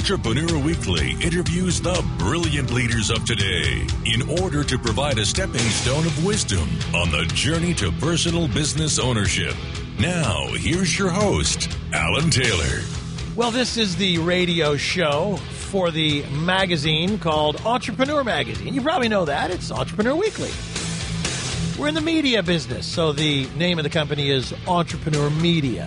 Entrepreneur Weekly interviews the brilliant leaders of today in order to provide a stepping stone of wisdom on the journey to personal business ownership. Now, here's your host, Alan Taylor. Well, this is the radio show for the magazine called Entrepreneur Magazine. You probably know that. It's Entrepreneur Weekly. We're in the media business, so the name of the company is Entrepreneur Media.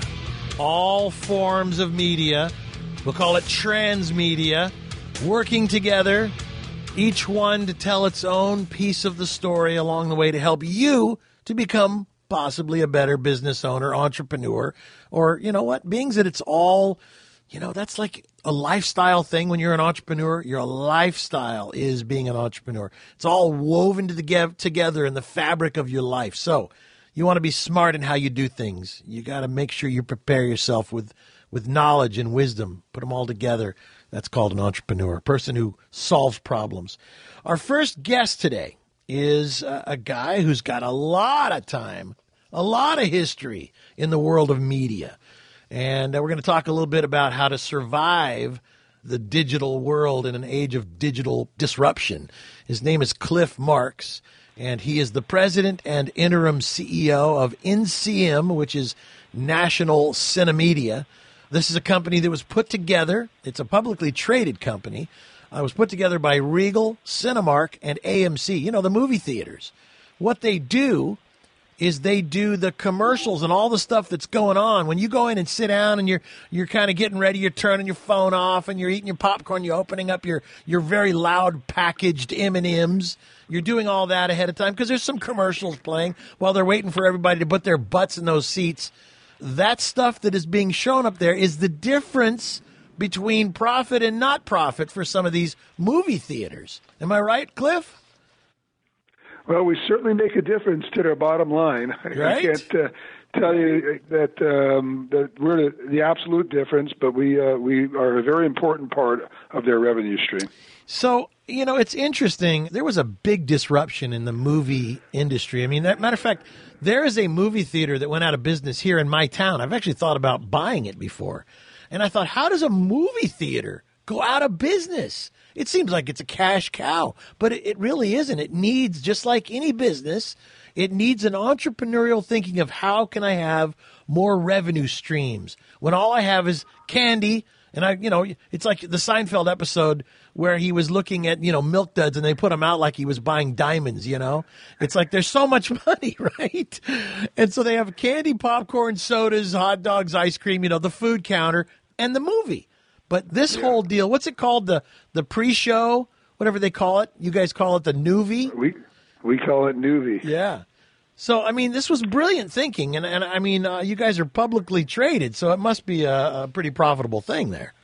All forms of media, we'll call it transmedia, working together, each one to tell its own piece of the story along the way to help you to become possibly a better business owner, entrepreneur, or, you know what, being that it's all, you know, that's like a lifestyle thing. When you're an entrepreneur, your lifestyle is being an entrepreneur. It's all woven together in the fabric of your life. So you want to be smart in how you do things. You got to make sure you prepare yourself with knowledge and wisdom. Put them all together. That's called an entrepreneur, a person who solves problems. Our first guest today is a guy who's got a lot of time, a lot of history in the world of media. And we're going to talk a little bit about how to survive the digital world in an age of digital disruption. His name is Cliff Marks, and he is the president and interim CEO of NCM, which is National Cinemedia. This is a company that was put together. It's a publicly traded company. It was put together by Regal, Cinemark, and AMC, you know, the movie theaters. What they do is they do the commercials and all the stuff that's going on. When you go in and sit down and you're kind of getting ready, you're turning your phone off and you're eating your popcorn, you're opening up your very loud packaged M&Ms. You're doing all that ahead of time because there's some commercials playing while they're waiting for everybody to put their butts in those seats. That stuff that is being shown up there is the difference between profit and not profit for some of these movie theaters. Am I right, Cliff? Well, we certainly make a difference to their bottom line. Right? I can't tell you that we're the absolute difference, but we are a very important part of their revenue stream. So, you know, it's interesting. There was a big disruption in the movie industry. I mean, matter of fact, there is a movie theater that went out of business here in my town. I've actually thought about buying it before. And I thought, how does a movie theater go out of business? It seems like it's a cash cow, but it really isn't. It needs, just like any business, it needs an entrepreneurial thinking of how can I have more revenue streams when all I have is candy. And it's like the Seinfeld episode where he was looking at, milk duds and they put him out like he was buying diamonds, It's like there's so much money, right? And so they have candy, popcorn, sodas, hot dogs, ice cream, the food counter and the movie. But this whole deal, what's it called? The pre-show, whatever they call it. You guys call it the Noovie? We call it Noovie. Yeah. So, I mean, this was brilliant thinking. And I mean, you guys are publicly traded, so it must be a pretty profitable thing there.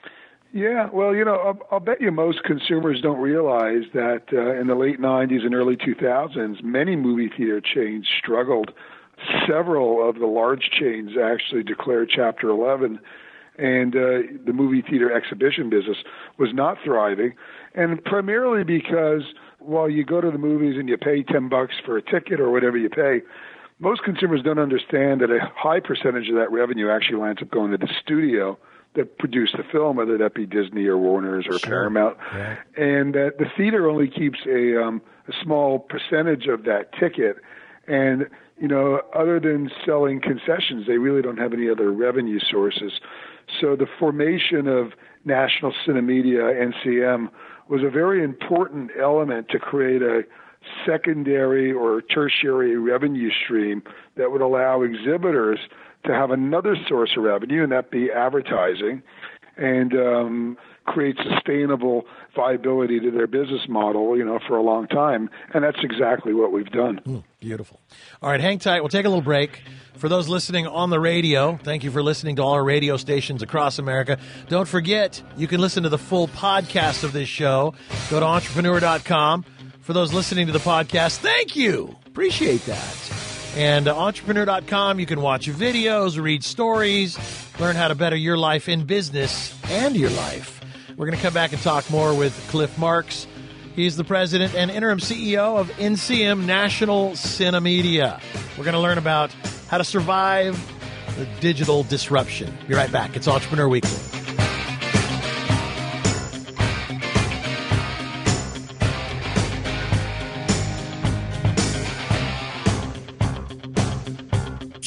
Yeah. Well, I'll bet you most consumers don't realize that in the late 90s and early 2000s, many movie theater chains struggled. Several of the large chains actually declared Chapter 11. And the movie theater exhibition business was not thriving, and primarily because while you go to the movies and you pay $10 for a ticket or whatever you pay, most consumers don't understand that a high percentage of that revenue actually lands up going to the studio that produced the film, whether that be Disney or Warner's or Paramount, and that the theater only keeps a small percentage of that ticket, and other than selling concessions, they really don't have any other revenue sources. So the formation of National Cinemedia, NCM, was a very important element to create a secondary or tertiary revenue stream that would allow exhibitors to have another source of revenue, and that be advertising, and create sustainable viability to their business model, for a long time. And that's exactly what we've done. Beautiful. All right, hang tight. We'll take a little break. For those listening on the radio, thank you for listening to all our radio stations across America. Don't forget, you can listen to the full podcast of this show. Go to entrepreneur.com. For those listening to the podcast, thank you. Appreciate that. And entrepreneur.com, you can watch videos, read stories, learn how to better your life in business and your life. We're going to come back and talk more with Cliff Marks. He's the president and interim CEO of NCM, National Cinemedia. We're going to learn about how to survive the digital disruption. Be right back. It's Entrepreneur Weekly.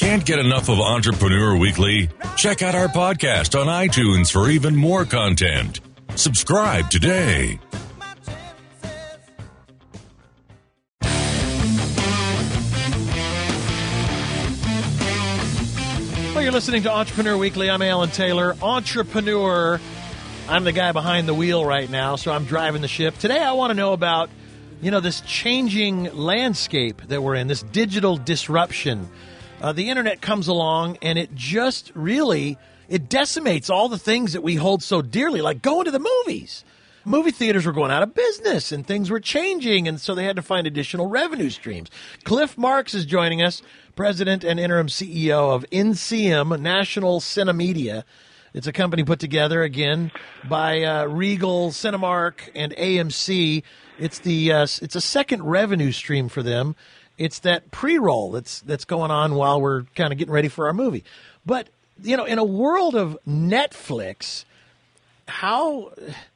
Can't get enough of Entrepreneur Weekly? Check out our podcast on iTunes for even more content. Subscribe today. Well, you're listening to Entrepreneur Weekly. I'm Alan Taylor. Entrepreneur. I'm the guy behind the wheel right now, so I'm driving the ship. Today I want to know about, this changing landscape that we're in, this digital disruption. The internet comes along, and it just really, it decimates all the things that we hold so dearly, like going to the movies. Movie theaters were going out of business, and things were changing, and so they had to find additional revenue streams. Cliff Marks is joining us, President and Interim CEO of NCM, National Cinemedia. It's a company put together, again, by Regal, Cinemark, and AMC. It's a second revenue stream for them. It's that pre-roll that's going on while we're kind of getting ready for our movie. But, in a world of Netflix, how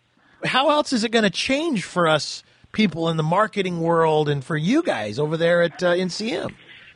else is it going to change for us people in the marketing world and for you guys over there at NCM?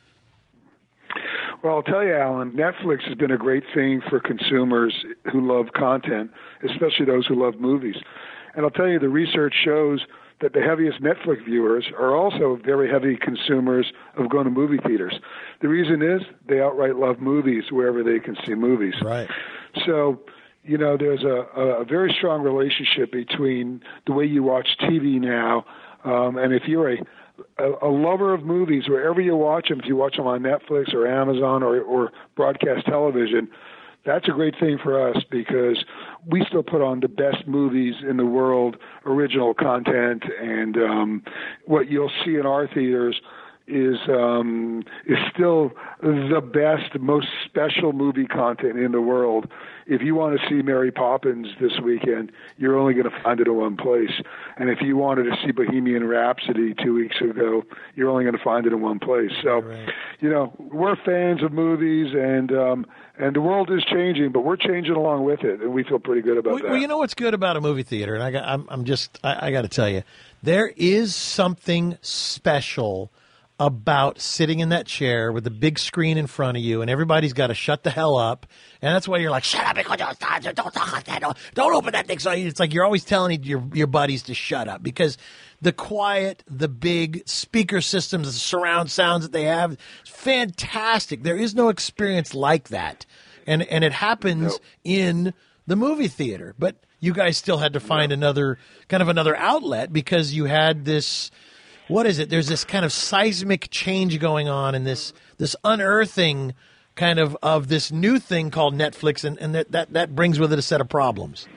Well, I'll tell you, Alan, Netflix has been a great thing for consumers who love content, especially those who love movies. And I'll tell you, the research shows that the heaviest Netflix viewers are also very heavy consumers of going to movie theaters. The reason is they outright love movies wherever they can see movies. Right. So, there's a very strong relationship between the way you watch TV now, and if you're a lover of movies, wherever you watch them, if you watch them on Netflix or Amazon or broadcast television, that's a great thing for us because we still put on the best movies in the world, original content, and what you'll see in our theaters is still the best, most special movie content in the world. If you want to see Mary Poppins this weekend, you're only going to find it in one place. And if you wanted to see Bohemian Rhapsody 2 weeks ago, you're only going to find it in one place. So, right. We're fans of movies, and the world is changing, but we're changing along with it, and we feel pretty good about that. Well, you know what's good about a movie theater, and I got to tell you, there is something special about sitting in that chair with the big screen in front of you, and everybody's got to shut the hell up, and that's why you're like, shut up, don't talk like that, don't open that thing. So it's like you're always telling your buddies to shut up because the quiet, the big speaker systems, the surround sounds that they have, fantastic. There is no experience like that, and it happens in the movie theater. But you guys still had to find another outlet because you had this. What is it? There's this kind of seismic change going on and this unearthing kind of this new thing called Netflix, and that brings with it a set of problems.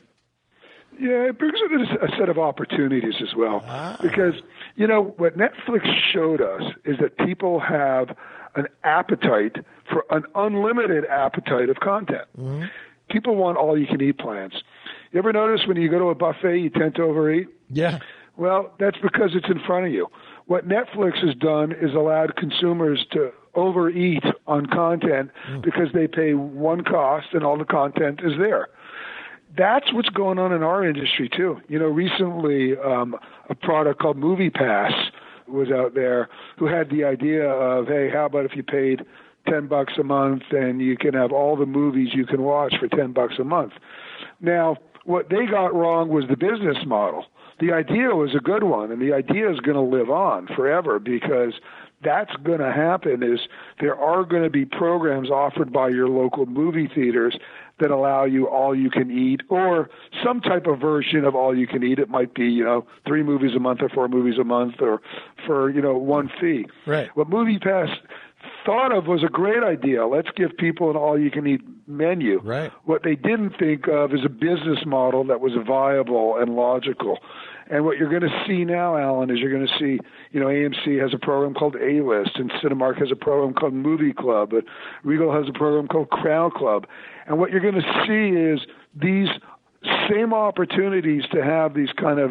Yeah, it brings with it a set of opportunities as well. Because, what Netflix showed us is that people have an appetite for an unlimited appetite of content. Mm-hmm. People want all-you-can-eat plans. You ever notice when you go to a buffet, you tend to overeat? Yeah. Well, that's because it's in front of you. What Netflix has done is allowed consumers to overeat on content because they pay one cost and all the content is there. That's what's going on in our industry, too. Recently a product called MoviePass was out there who had the idea of, hey, how about if you paid $10 a month and you can have all the movies you can watch for $10 a month. Now, what they got wrong was the business model. The idea was a good one, and the idea is going to live on forever because that's going to happen is there are going to be programs offered by your local movie theaters that allow you all you can eat or some type of version of all you can eat. It might be, 3 movies a month or 4 movies a month or for, one fee. Right. What MoviePass thought of was a great idea. Let's give people an all-you-can-eat menu. Right. What they didn't think of is a business model that was viable and logical. And what you're going to see now, Alan, is you're going to see, AMC has a program called A-List, and Cinemark has a program called Movie Club, and Regal has a program called Crown Club. And what you're going to see is these same opportunities to have these kind of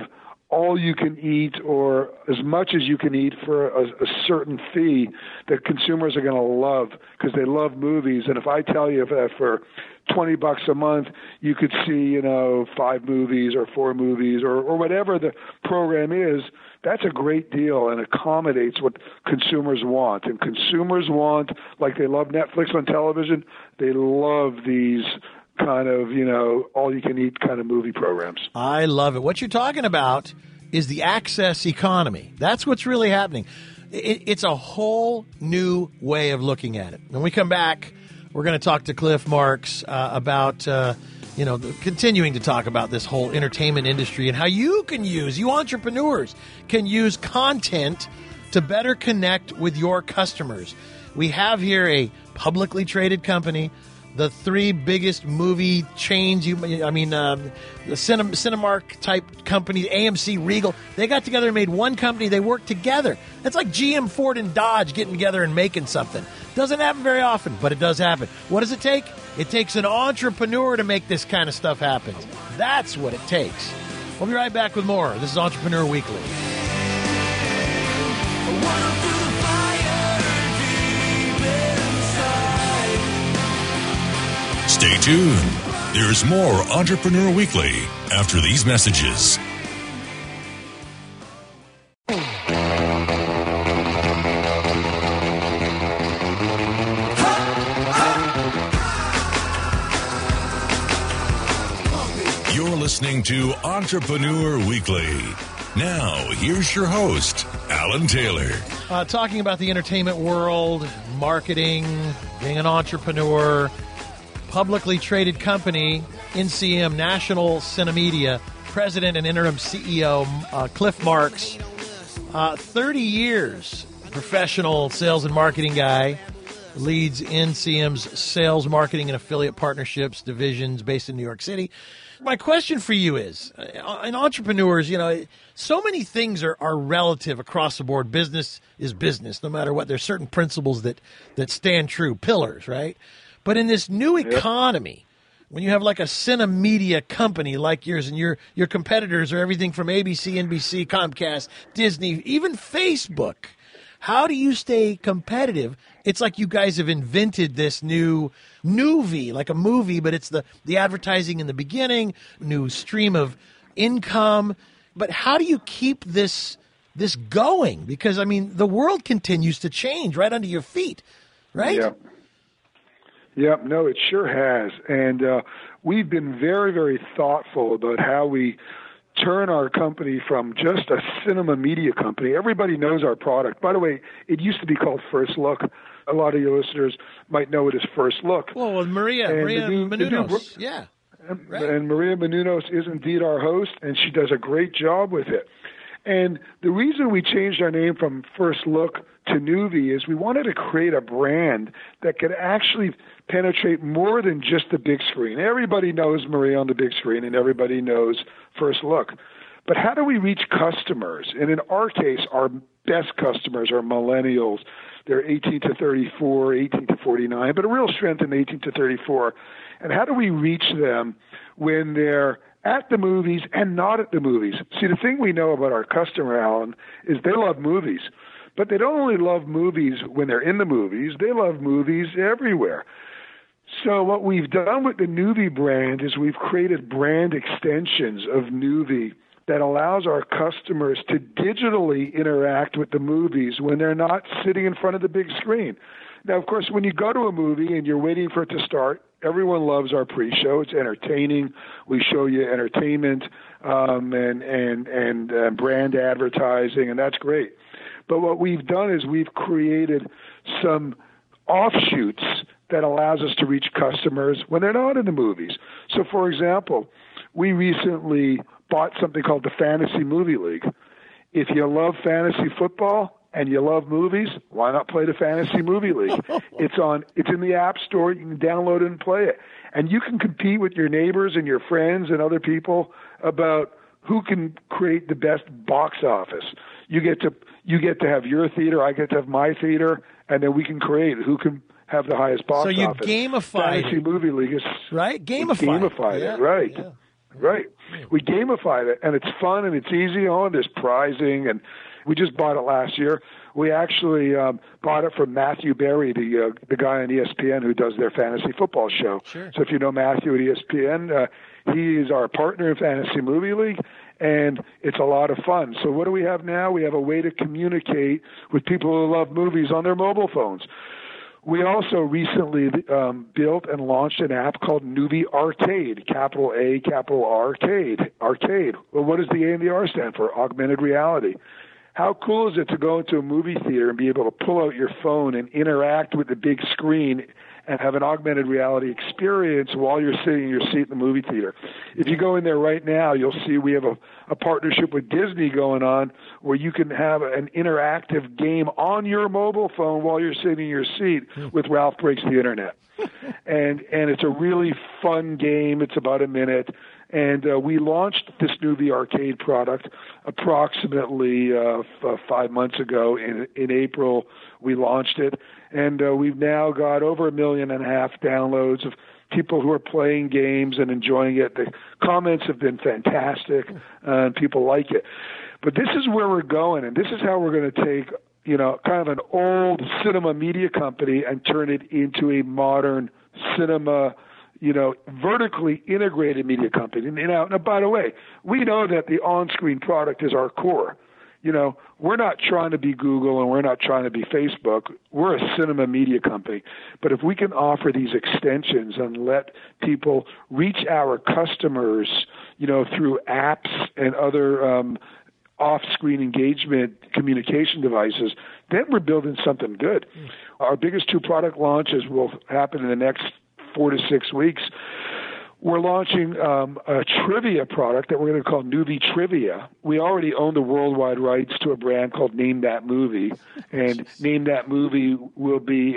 all you can eat or as much as you can eat for a certain fee that consumers are going to love because they love movies. And if I tell you that for $20 a month, you could see, 5 movies or 4 movies or whatever the program is, that's a great deal and accommodates what consumers want. And consumers want, like they love Netflix on television, they love these kind of, all-you-can-eat kind of movie programs. I love it. What you're talking about is the access economy. That's what's really happening. It's a whole new way of looking at it. When we come back, we're going to talk to Cliff Marks about, continuing to talk about this whole entertainment industry and how you entrepreneurs can use content to better connect with your customers. We have here a publicly traded company. The 3 biggest movie chains, the Cinemark type company, AMC, Regal, they got together and made one company. They worked together. It's like GM, Ford, and Dodge getting together and making something. Doesn't happen very often, but it does happen. What does it take? It takes an entrepreneur to make this kind of stuff happen. That's what it takes. We'll be right back with more. This is Entrepreneur Weekly. Stay tuned. There's more Entrepreneur Weekly after these messages. You're listening to Entrepreneur Weekly. Now, here's your host, Alan Taylor. Talking about the entertainment world, marketing, being an entrepreneur. Publicly traded company, NCM, National Cinemedia, President and Interim CEO, Cliff Marks. 30 years, professional sales and marketing guy, leads NCM's sales, marketing, and affiliate partnerships divisions based in New York City. My question for you is, in entrepreneurs, so many things are relative across the board. Business is business, no matter what. There's certain principles that stand true, pillars, right? But in this new economy, when you have like a Cinemedia company like yours and your competitors are everything from ABC, NBC, Comcast, Disney, even Facebook, how do you stay competitive? It's like you guys have invented this new movie, like a movie, but it's the advertising in the beginning, new stream of income. But how do you keep this going? Because, the world continues to change right under your feet, right? Yeah. Yeah, no, it sure has. And we've been very, very thoughtful about how we turn our company from just a cinema media company. Everybody knows our product. By the way, it used to be called First Look. A lot of your listeners might know it as First Look. Well, with Maria Menounos. Yeah. Right. And Maria Menounos is indeed our host, and she does a great job with it. And the reason we changed our name from First Look to Nuvi is we wanted to create a brand that could actually penetrate more than just the big screen. Everybody knows Maria on the big screen, and everybody knows First Look. But how do we reach customers? And in our case, our best customers are millennials. They're 18 to 34, 18 to 49, but a real strength in 18 to 34. And how do we reach them when they're at the movies and not at the movies? See, the thing we know about our customer, Alan, is they love movies. But they don't only love movies when they're in the movies. They love movies everywhere. So what we've done with the Nuvi brand is we've created brand extensions of Nuvi that allows our customers to digitally interact with the movies when they're not sitting in front of the big screen. Now, of course, when you go to a movie and you're waiting for it to start, everyone loves our pre-show. It's entertaining. We show you entertainment and brand advertising, and that's great. But what we've done is we've created some offshoots that allows us to reach customers when they're not in the movies. So, for example, we recently bought something called the Fantasy Movie League. If you love fantasy football and you love movies, why not play the Fantasy Movie League? It's in the App Store. You can download it and play it. And you can compete with your neighbors and your friends and other people about who can create the best box office. You get to have your theater, I get to have my theater, and then we can create who can have the highest box office. So you gamify Fantasy Movie League is right. Gamify it, right? Right. We gamify it, and it's fun and it's easy. Oh, and there's prizing, and we just bought it last year. We actually bought it from Matthew Berry, the guy on ESPN who does their fantasy football show. Sure. So if you know Matthew at ESPN, he is our partner in Fantasy Movie League, and it's a lot of fun. So what do we have now? We have a way to communicate with people who love movies on their mobile phones. We also recently built and launched an app called Noovie Arcade, capital A, capital Arcade. Arcade. Well, what does the A and the R stand for? Augmented reality. How cool is it to go into a movie theater and be able to pull out your phone and interact with the big screen and have an augmented reality experience while you're sitting in your seat in the movie theater? If you go in there right now, you'll see we have a partnership with Disney going on where you can have an interactive game on your mobile phone while you're sitting in your seat with Ralph Breaks the Internet. And it's a really fun game. It's about a minute. And we launched this Noovie Arcade product approximately 5 months ago. In April, we launched it. And we've now got over 1.5 million downloads of people who are playing games and enjoying it. The comments have been fantastic, and people like it. But this is where we're going, and this is how we're going to take, kind of an old cinema media company and turn it into a modern cinema, vertically integrated media company. Now, by the way, we know that the on-screen product is our core. We're not trying to be Google and we're not trying to be Facebook. We're a cinema media company. But if we can offer these extensions and let people reach our customers, through apps and other off-screen engagement communication devices, then we're building something good. Our biggest 2 product launches will happen in the next 4 to 6 weeks. We're launching a trivia product that we're going to call Noovie Trivia. We already own the worldwide rights to a brand called Name That Movie, and Name That Movie will be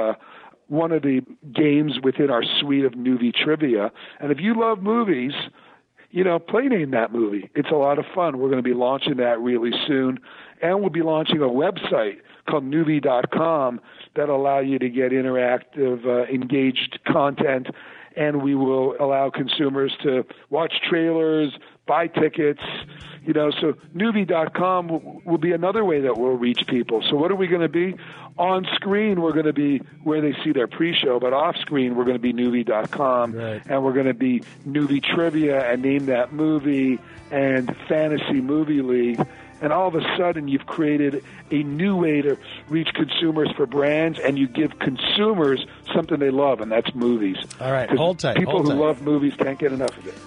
one of the games within our suite of Noovie Trivia. And if you love movies, play Name That Movie. It's a lot of fun. We're going to be launching that really soon, and we'll be launching a website called Noovie.com that'll allow you to get interactive, engaged content. And we will allow consumers to watch trailers, buy tickets, so Noovie.com will be another way that we'll reach people. So what are we going to be? On screen, we're going to be where they see their pre-show, but off screen, we're going to be Noovie.com, right. And we're going to be Noovie Trivia and Name That Movie and Fantasy Movie League. And all of a sudden, you've created a new way to reach consumers for brands, and you give consumers something they love, and that's movies. All right, hold tight. People who love movies can't get enough of it.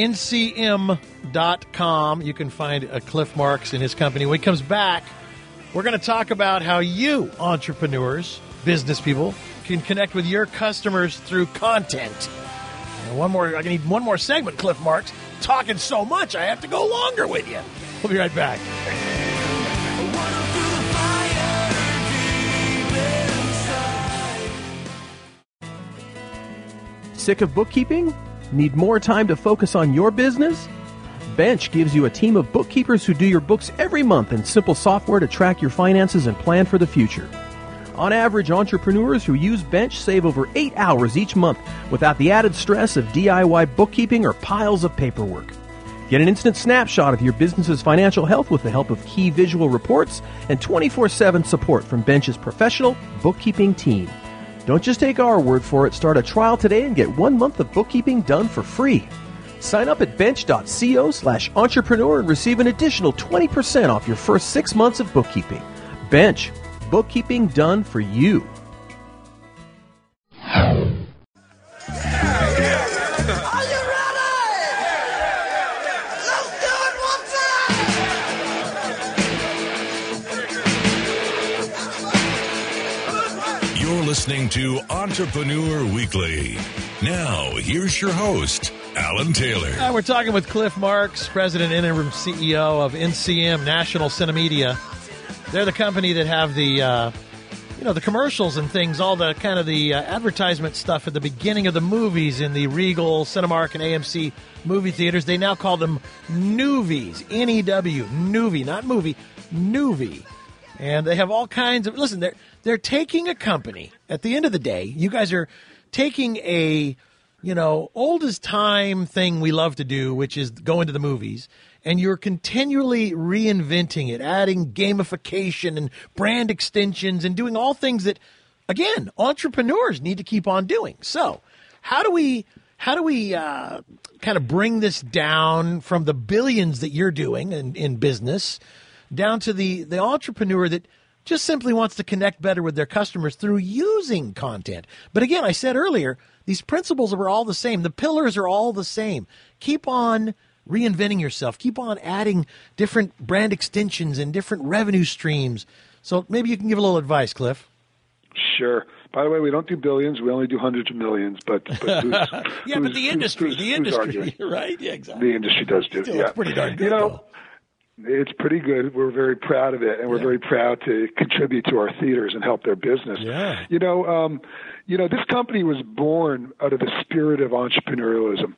NCM.com. You can find Cliff Marks and his company. When he comes back, we're going to talk about how you, entrepreneurs, business people, can connect with your customers through content. And I need one more segment, Cliff Marks. Talking so much, I have to go longer with you. We'll be right back. Sick of bookkeeping? Need more time to focus on your business? Bench gives you a team of bookkeepers who do your books every month and simple software to track your finances and plan for the future. On average, entrepreneurs who use Bench save over 8 hours each month without the added stress of DIY bookkeeping or piles of paperwork. Get an instant snapshot of your business's financial health with the help of key visual reports and 24/7 support from Bench's professional bookkeeping team. Don't just take our word for it. Start a trial today and get 1 month of bookkeeping done for free. Sign up at bench.co/entrepreneur and receive an additional 20% off your first 6 months of bookkeeping. Bench, bookkeeping done for you. Listening to Entrepreneur Weekly. Now, here's your host, Alan Taylor. We're talking with Cliff Marks, President and Interim CEO of NCM, National Cinemedia. They're the company that have the, the commercials and things, all the kind of the advertisement stuff at the beginning of the movies in the Regal, Cinemark, and AMC movie theaters. They now call them Noovies, N-E-W, Noovie, not movie, Noovie. And they have all kinds of, listen, they're taking a company, at the end of the day, you guys are taking a old as time thing we love to do, which is go into the movies, and you're continually reinventing it, adding gamification and brand extensions and doing all things that, again, entrepreneurs need to keep on doing. So how do we kind of bring this down from the billions that you're doing in business down to the entrepreneur that just simply wants to connect better with their customers through using content? But again, I said earlier, these principles are all the same. The pillars are all the same. Keep on reinventing yourself. Keep on adding different brand extensions and different revenue streams. So maybe you can give a little advice, Cliff. Sure. By the way, we don't do billions. We only do hundreds of millions. But but the industry, right? Yeah, exactly. The industry does do. Still, yeah, it's pretty darn good. It's pretty good. We're very proud of it, and we're very proud to contribute to our theaters and help their business. Yeah. This company was born out of the spirit of entrepreneurialism.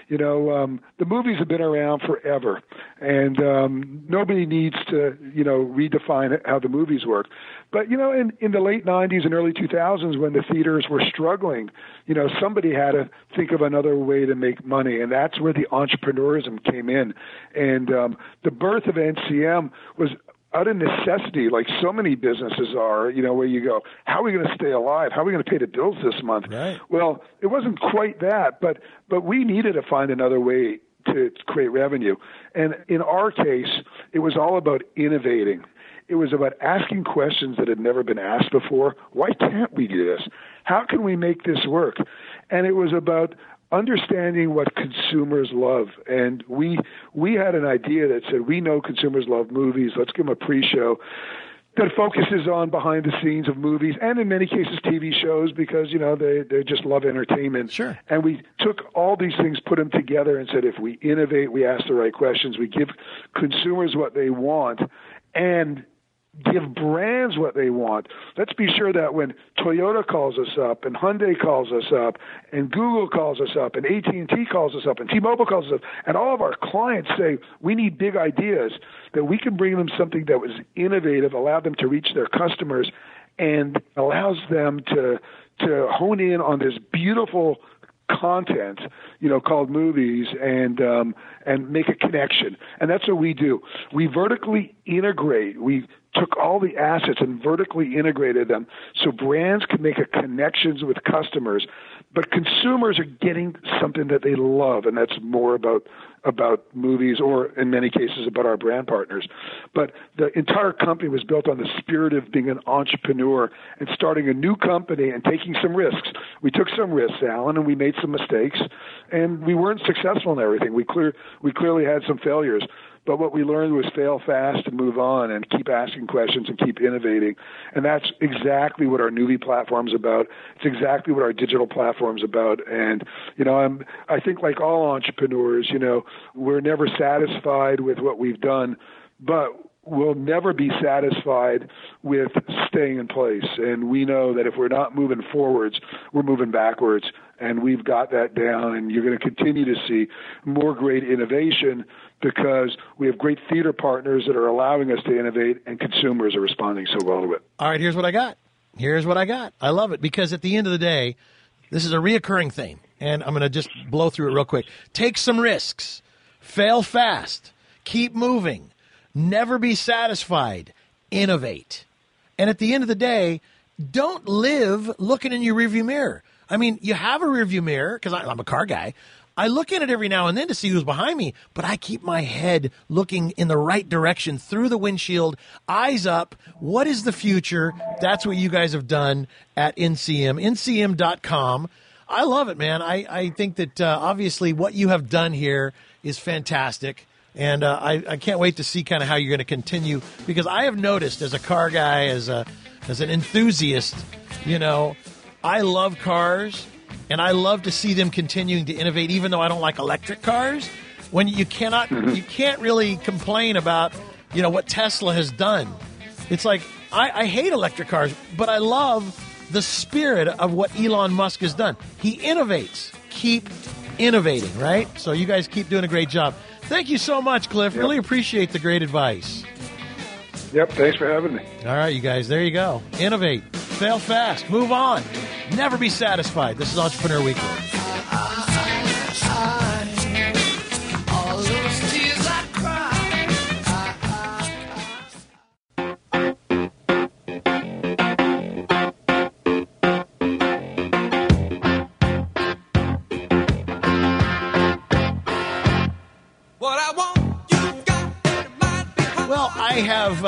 The movies have been around forever, and nobody needs to, redefine how the movies work. But, in the late 90s and early 2000s, when the theaters were struggling, somebody had to think of another way to make money, and that's where the entrepreneurism came in. And the birth of NCM was out of necessity, like so many businesses are, where you go, how are we going to stay alive? How are we going to pay the bills this month? Right. Well, it wasn't quite that, but we needed to find another way to create revenue. And in our case, it was all about innovating. It was about asking questions that had never been asked before. Why can't we do this? How can we make this work? And it was about understanding what consumers love. And we had an idea that said, we know consumers love movies. Let's give them a pre-show that focuses on behind the scenes of movies and in many cases TV shows because, they just love entertainment. Sure. And we took all these things, put them together and said, if we innovate, we ask the right questions, we give consumers what they want and give brands what they want. Let's be sure that when Toyota calls us up and Hyundai calls us up and Google calls us up and AT&T calls us up and T-Mobile calls us up and all of our clients say, we need big ideas, that we can bring them something that was innovative, allow them to reach their customers, and allows them to hone in on this beautiful content, called movies and make a connection. And that's what we do. We vertically integrate. We took all the assets and vertically integrated them so brands can make a connections with customers, but consumers are getting something that they love, and that's more about movies or, in many cases, about our brand partners. But the entire company was built on the spirit of being an entrepreneur and starting a new company and taking some risks. We took some risks, Alan, and we made some mistakes, and we weren't successful in everything. We clearly had some failures. But what we learned was fail fast and move on and keep asking questions and keep innovating. And that's exactly what our Nuvi platform's about. It's exactly what our digital platform's about. And, I think like all entrepreneurs, we're never satisfied with what we've done, but we'll never be satisfied with staying in place. And we know that if we're not moving forwards, we're moving backwards. And we've got that down, and you're going to continue to see more great innovation because we have great theater partners that are allowing us to innovate, and consumers are responding so well to it. All right, here's what I got. I love it because at the end of the day, this is a reoccurring thing, and I'm going to just blow through it real quick. Take some risks. Fail fast. Keep moving. Never be satisfied. Innovate. And at the end of the day, don't live looking in your rearview mirror. I mean, you have a rearview mirror, because I'm a car guy. I look in it every now and then to see who's behind me, but I keep my head looking in the right direction through the windshield, eyes up. What is the future? That's what you guys have done at NCM, ncm.com. I love it, man. I think that obviously what you have done here is fantastic. And I can't wait to see kind of how you're going to continue, because I have noticed as a car guy, as an enthusiast, I love cars, and I love to see them continuing to innovate, even though I don't like electric cars. When you can't really complain about, what Tesla has done. It's like, I hate electric cars, but I love the spirit of what Elon Musk has done. He innovates. Keep innovating, right? So you guys keep doing a great job. Thank you so much, Cliff. Yep. Really appreciate the great advice. Yep, thanks for having me. All right, you guys, there you go. Innovate. Fail fast. Move on. Never be satisfied. This is Entrepreneur Weekly. Well, I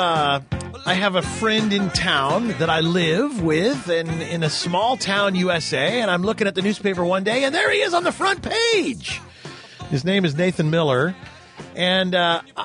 have a friend in town that I live with in a small town, USA, and I'm looking at the newspaper one day, and there he is on the front page. His name is Nathan Miller, and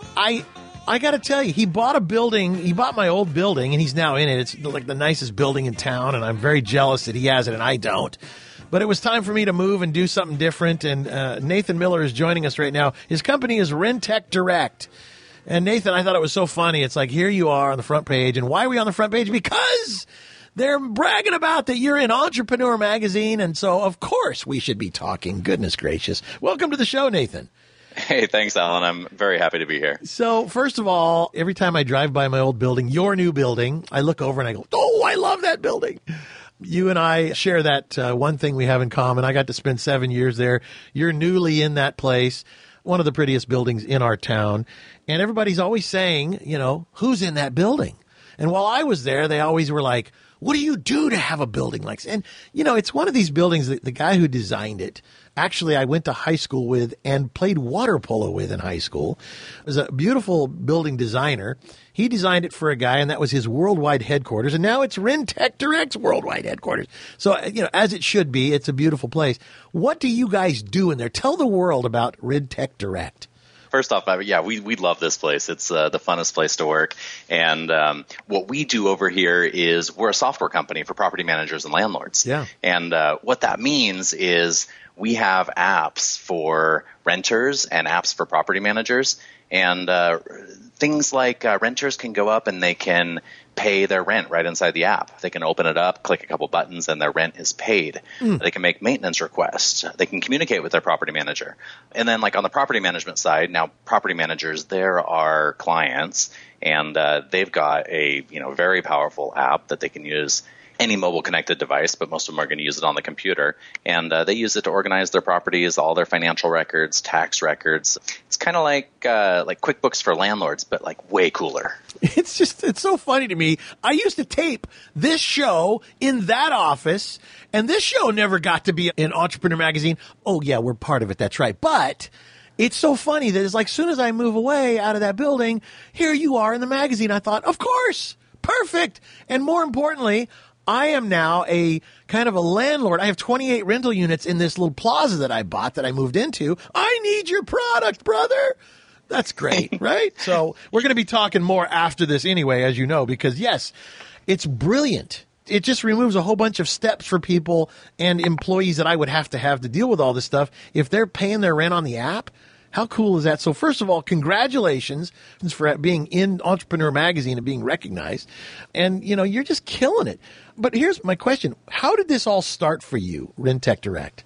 I got to tell you, he bought a building. He bought my old building, and he's now in it. It's like the nicest building in town, and I'm very jealous that he has it and I don't. But it was time for me to move and do something different, and Nathan Miller is joining us right now. His company is Rentec Direct. And Nathan, I thought it was so funny. It's like, here you are on the front page. And why are we on the front page? Because they're bragging about that you're in Entrepreneur Magazine. And so, of course, we should be talking. Goodness gracious. Welcome to the show, Nathan. Hey, thanks, Alan. I'm very happy to be here. So, first of all, every time I drive by my old building, your new building, I look over and I go, oh, I love that building. You and I share that one thing we have in common. I got to spend 7 years there. You're newly in that place, one of the prettiest buildings in our town. And everybody's always saying, you know, who's in that building? And while I was there, they always were like, what do you do to have a building like this? And, you know, it's one of these buildings that the guy who designed it, actually, I went to high school with and played water polo with in high school. It was a beautiful building designer. He designed it for a guy, and that was his worldwide headquarters. And now it's Rentec Direct's worldwide headquarters. So, you know, as it should be, it's a beautiful place. What do you guys do in there? Tell the world about Rentec Direct. First off, yeah, we love this place. It's the funnest place to work. And what we do over here is we're a software company for property managers and landlords. Yeah. And what that means is we have apps for renters and apps for property managers. And things like renters can go up and they can pay their rent right inside the app. They can open it up, click a couple buttons, and their rent is paid. They can make maintenance requests. They can communicate with their property manager. And then like on the property management side, now property managers, they're our clients, and they've got a very powerful app that they can use any mobile connected device, but most of them are going to use it on the computer. And they use it to organize their properties, all their financial records, tax records. It's kind of like QuickBooks for landlords, but like way cooler. It's so funny to me. I used to tape this show in that office, and this show never got to be in Entrepreneur Magazine. Oh, yeah, we're part of it. That's right. But it's so funny that it's like, as soon as I move away out of that building, here you are in the magazine. I thought, of course, perfect. And more importantly, I am now a kind of a landlord. I have 28 rental units in this little plaza that I bought that I moved into. I need your product, brother. That's great, right? So we're going to be talking more after this anyway, as you know, because, yes, it's brilliant. It just removes a whole bunch of steps for people and employees that I would have to deal with all this stuff. If they're paying their rent on the app, how cool is that? So first of all, congratulations for being in Entrepreneur Magazine and being recognized. And, you know, you're just killing it. But here's my question. How did this all start for you, Rentec Direct?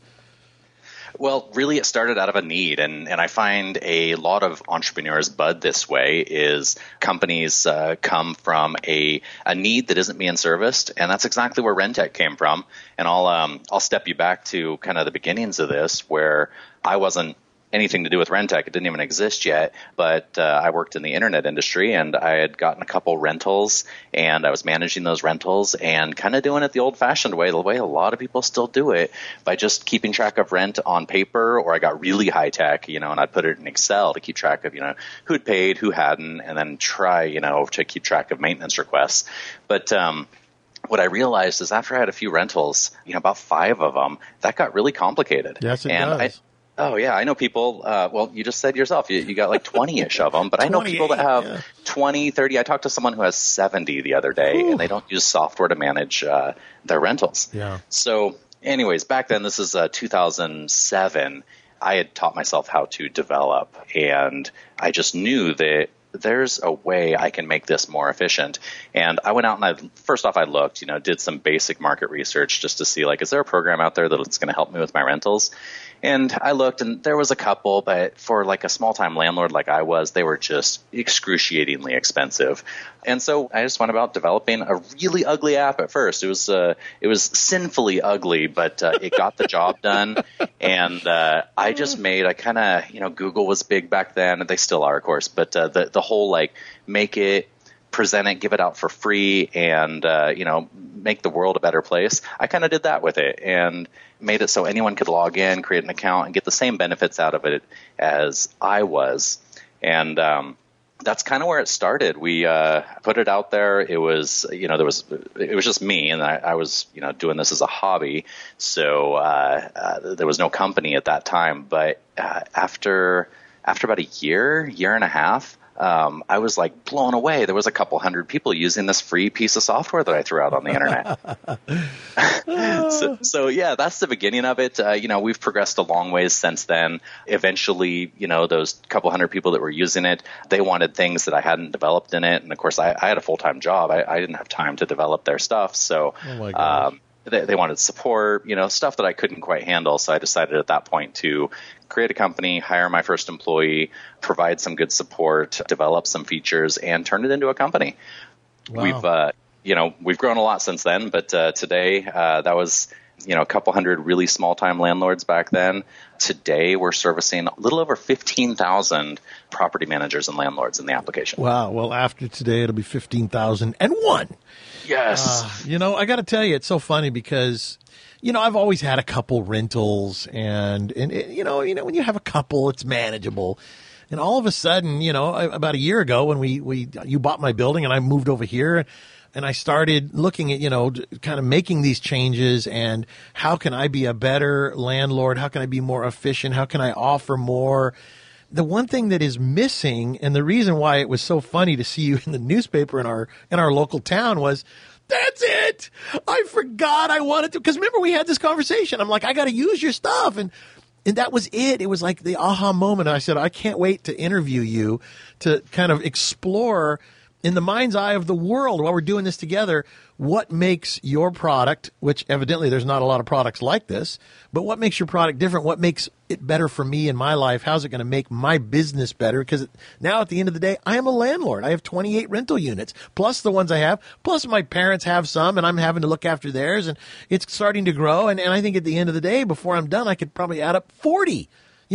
Well, really, it started out of a need, and I find a lot of entrepreneurs bud this way is companies come from a need that isn't being serviced, and that's exactly where Rentec came from. And I'll step you back to kind of the beginnings of this, where I wasn't anything to do with Rentec. It didn't even exist yet, but I worked in the internet industry, and I had gotten a couple rentals, and I was managing those rentals and kind of doing it the old-fashioned way, the way a lot of people still do it, by just keeping track of rent on paper, or I got really high-tech, and I'd put it in Excel to keep track of, who'd paid, who hadn't, and then try, to keep track of maintenance requests. But what I realized is after I had a few rentals, about 5 of them, that got really complicated. Yes, it does. Oh, yeah. I know people, well, you just said yourself, you got like 20-ish of them, but I know people that have 20, 30. I talked to someone who has 70 the other day, and they don't use software to manage their rentals. Yeah. So anyways, back then, this is 2007, I had taught myself how to develop, and I just knew that there's a way I can make this more efficient. And I went out and first off, I looked, did some basic market research just to see, is there a program out there that's going to help me with my rentals? And I looked, and there was a couple, but for a small-time landlord like I was, they were just excruciatingly expensive. And so I just went about developing a really ugly app at first. It was sinfully ugly, but it got the job done. And I just made Google was big back then, and they still are, of course. But the whole make it, present it, give it out for free, and make the world a better place. I kind of did that with it and made it so anyone could log in, create an account, and get the same benefits out of it as I was. And that's kind of where it started. We put it out there. It was, it was just me, and I was, doing this as a hobby. So there was no company at that time. But after about a year and a half, I was like blown away. There was a couple hundred people using this free piece of software that I threw out on the internet. So yeah, that's the beginning of it. We've progressed a long ways since then. Eventually, those couple hundred people that were using it, they wanted things that I hadn't developed in it. And of course, I had a full-time job. I didn't have time to develop their stuff. So, they wanted support, stuff that I couldn't quite handle. So I decided at that point to create a company, hire my first employee, provide some good support, develop some features, and turn it into a company. Wow. We've grown a lot since then, but today that was, a couple hundred really small-time landlords back then. Today we're servicing a little over 15,000 property managers and landlords in the application. Wow. Well, after today, it'll be 15,001. Yes. I got to tell you, it's so funny because, I've always had a couple rentals and when you have a couple, it's manageable. And all of a sudden, about a year ago when you bought my building and I moved over here and I started looking at, kind of making these changes and how can I be a better landlord? How can I be more efficient? How can I offer more? The one thing that is missing, and the reason why it was so funny to see you in the newspaper in our local town was, that's it. I forgot I wanted to, because remember we had this conversation. I'm like, I got to use your stuff. And that was it. It was like the aha moment. I said, I can't wait to interview you to kind of explore in the mind's eye of the world while we're doing this together, what makes your product, which evidently there's not a lot of products like this, but what makes your product different? What makes it better for me in my life? How's it going to make my business better? Because now at the end of the day, I am a landlord. I have 28 rental units, plus the ones I have, plus my parents have some, and I'm having to look after theirs, and it's starting to grow. And I think at the end of the day, before I'm done, I could probably add up 40.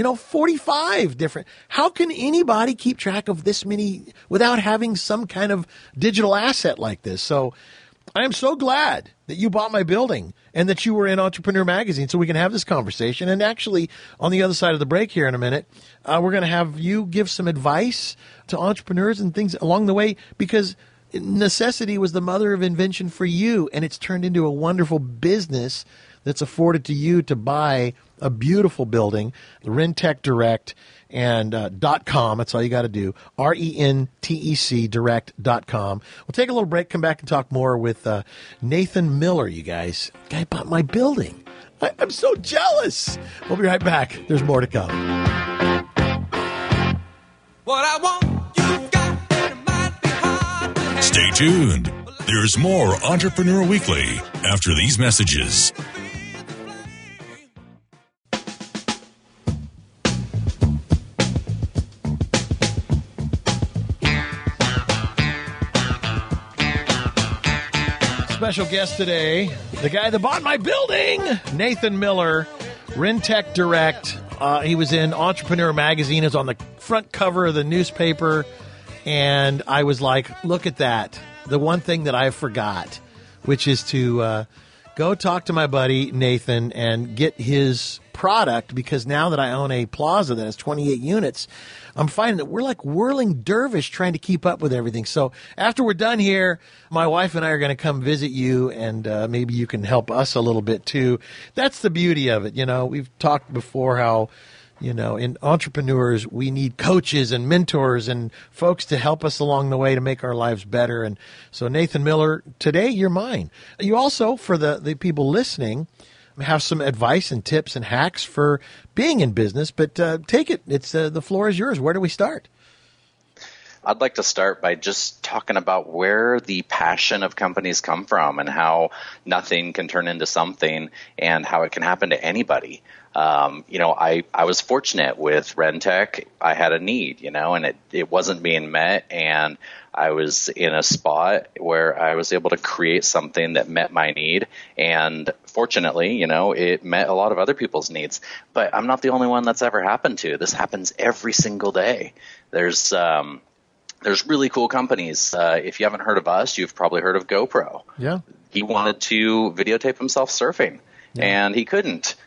45 different. How can anybody keep track of this many without having some kind of digital asset like this? So I am so glad that you bought my building and that you were in Entrepreneur Magazine so we can have this conversation. And actually, on the other side of the break here in a minute, we're going to have you give some advice to entrepreneurs and things along the way, because necessity was the mother of invention for you, and it's turned into a wonderful business that's afforded to you to buy a beautiful building, Rentec Direct, and .com. That's all you got to do. RENTEC Direct.com. We'll take a little break, come back and talk more with Nathan Miller, you guys. Guy bought my building. I'm so jealous. We'll be right back. There's more to come. What I want, you've got, and it might be hard to have. Stay tuned. There's more Entrepreneur Weekly after these messages. Special guest today, the guy that bought my building, Nathan Miller, Rentec Direct. He was in Entrepreneur Magazine. He was on the front cover of the newspaper, and I was like, look at that. The one thing that I forgot, which is to go talk to my buddy Nathan and get his product, because now that I own a plaza that has 28 units, I'm finding that we're like whirling dervish trying to keep up with everything. So after we're done here, my wife and I are going to come visit you, and maybe you can help us a little bit too. That's the beauty of it. We've talked before how, in entrepreneurs, we need coaches and mentors and folks to help us along the way to make our lives better. And so Nathan Miller, today you're mine. You also, for the people listening, have some advice and tips and hacks for being in business, but take it. It's the floor is yours. Where do we start? I'd like to start by just talking about where the passion of companies come from and how nothing can turn into something and how it can happen to anybody. I was fortunate with Rentec. I had a need, and it wasn't being met, and I was in a spot where I was able to create something that met my need. And fortunately, it met a lot of other people's needs. But I'm not the only one that's ever happened to. This happens every single day. There's really cool companies. If you haven't heard of us, you've probably heard of GoPro. Yeah. He wanted to videotape himself surfing, and he couldn't.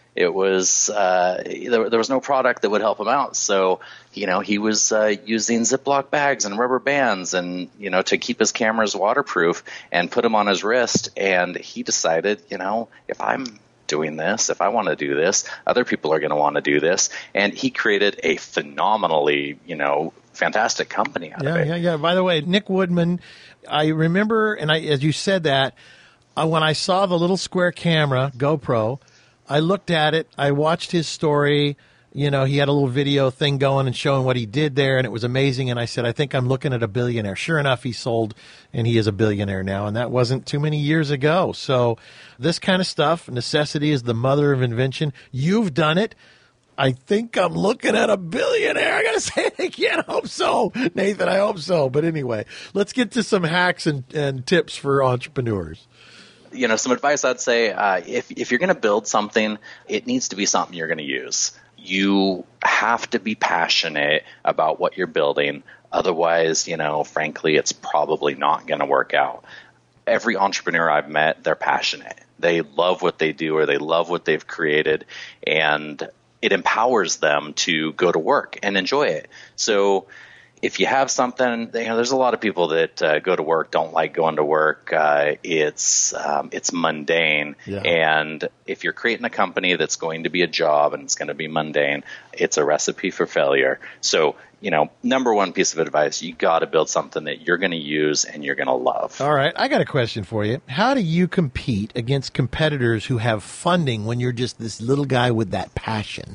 It was there was no product that would help him out. So, he was using Ziploc bags and rubber bands and, to keep his cameras waterproof and put them on his wrist. And he decided, if I'm doing this, if I want to do this, other people are going to want to do this. And he created a phenomenally, fantastic company out of it. Yeah. By the way, Nick Woodman, I remember, and as you said that, when I saw the little square camera, GoPro, I looked at it, I watched his story, he had a little video thing going and showing what he did there, and it was amazing, and I said, I think I'm looking at a billionaire. Sure enough, he sold, and he is a billionaire now, and that wasn't too many years ago. So this kind of stuff, necessity is the mother of invention. You've done it. I think I'm looking at a billionaire. I got to say it again. I hope so, Nathan. I hope so. But anyway, let's get to some hacks and tips for entrepreneurs. Some advice I'd say, if you're going to build something, it needs to be something you're going to use. You have to be passionate about what you're building. Otherwise, frankly, it's probably not going to work out. Every entrepreneur I've met, they're passionate. They love what they do or they love what they've created, and it empowers them to go to work and enjoy it. So if you have something, there's a lot of people that go to work, don't like going to work. It's mundane. Yeah. And if you're creating a company that's going to be a job and it's going to be mundane, it's a recipe for failure. So, number one piece of advice, you got to build something that you're going to use and you're going to love. All right. I got a question for you. How do you compete against competitors who have funding when you're just this little guy with that passion?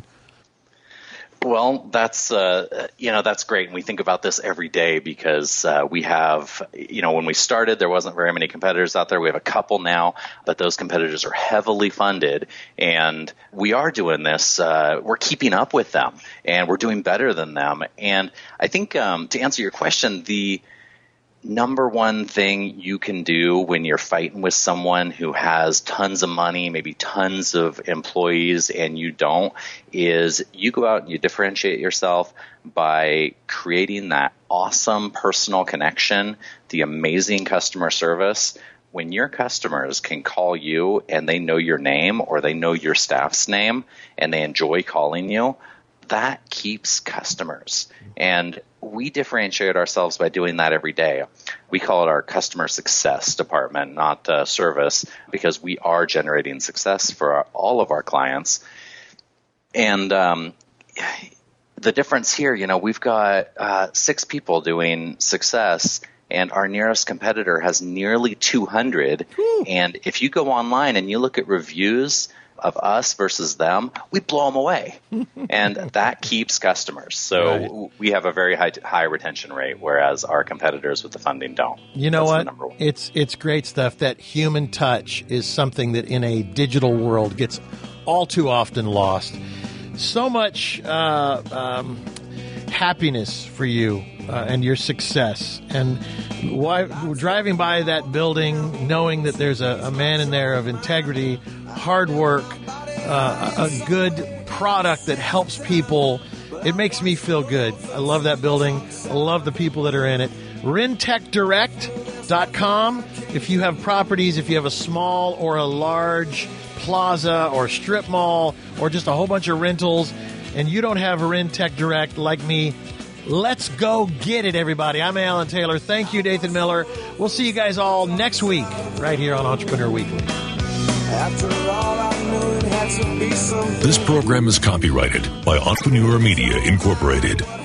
Well, that's great. And we think about this every day because we have, when we started, there wasn't very many competitors out there. We have a couple now, but those competitors are heavily funded. And we are doing this. We're keeping up with them and we're doing better than them. And I think to answer your question, the number one thing you can do when you're fighting with someone who has tons of money, maybe tons of employees, and you don't, is you go out and you differentiate yourself by creating that awesome personal connection, the amazing customer service. When your customers can call you and they know your name or they know your staff's name and they enjoy calling you, that keeps customers. And we differentiate ourselves by doing that every day. We call it our customer success department, not service, because we are generating success for all of our clients. And the difference here, we've got 6 people doing success, and our nearest competitor has nearly 200. Ooh. And if you go online and you look at reviews of us versus them, we blow them away. And that keeps customers. So right. We have a very high retention rate, whereas our competitors with the funding don't. You know what? It's great stuff. That human touch is something that in a digital world gets all too often lost. So much happiness for you and your success. And driving by that building, knowing that there's a man in there of integrity, hard work, a good product that helps people, it makes me feel good. I love that building. I love the people that are in it. RentechDirect.com. If you have properties, if you have a small or a large plaza or strip mall or just a whole bunch of rentals and you don't have a Rentech Direct like me, let's go get it, everybody. I'm Alan Taylor. Thank you, Nathan Miller. We'll see you guys all next week right here on Entrepreneur Weekly. After all, I knew it had to be something. This program is copyrighted by Entrepreneur Media Incorporated.